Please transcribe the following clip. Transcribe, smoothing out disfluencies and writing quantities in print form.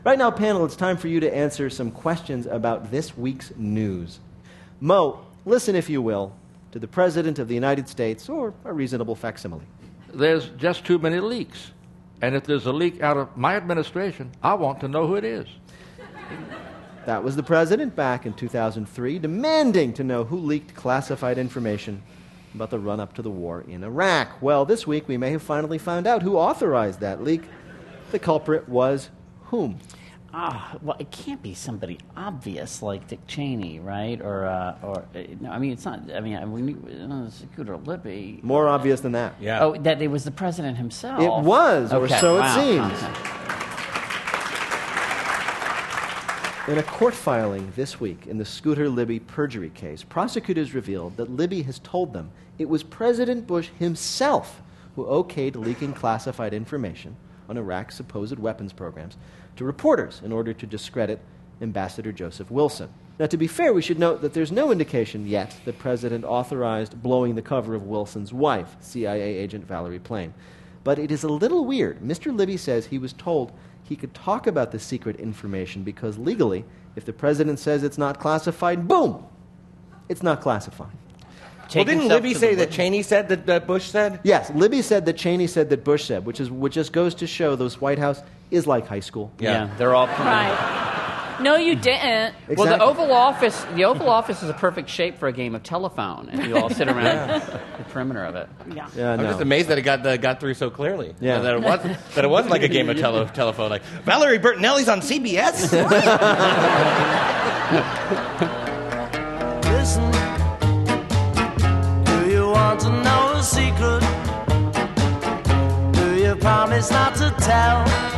Right now, panel, it's time for you to answer some questions about this week's news. Mo, listen, if you will, to the President of the United States, or a reasonable facsimile. There's just too many leaks. And if there's a leak out of my administration, I want to know who it is. That was the President back in 2003, demanding to know who leaked classified information about the run-up to the war in Iraq. Well, this week we may have finally found out who authorized that leak. The culprit was whom? Well, it can't be somebody obvious like Dick Cheney, right? No, I mean, it's not. I mean, we knew Scooter Libby. More obvious than that. Yeah. Oh, that it was the president himself. It was, or so it seems. Okay. In a court filing this week in the Scooter Libby perjury case, prosecutors revealed that Libby has told them it was President Bush himself who okayed leaking classified information on Iraq's supposed weapons programs to reporters in order to discredit Ambassador Joseph Wilson. Now, to be fair, we should note that there's no indication yet the President authorized blowing the cover of Wilson's wife, CIA agent Valerie Plame. But it is a little weird. Mr. Libby says he was told he could talk about the secret information because legally, if the President says it's not classified, boom, it's not classified. Well, didn't Libby say that Cheney said that Bush said? Yes, Libby said that Cheney said that Bush said, which just goes to show those White House is like high school. Yeah, they're all Right. No, you didn't. Exactly. Well, the Oval Office is a perfect shape for a game of telephone, and you all sit around the perimeter of it. Yeah. Yeah, I'm no. just amazed that it got through so clearly. Yeah. That it wasn't like a game of telephone. Like, Valerie Bertinelli's on CBS? Listen, do you want to know a secret? Do you promise not to tell?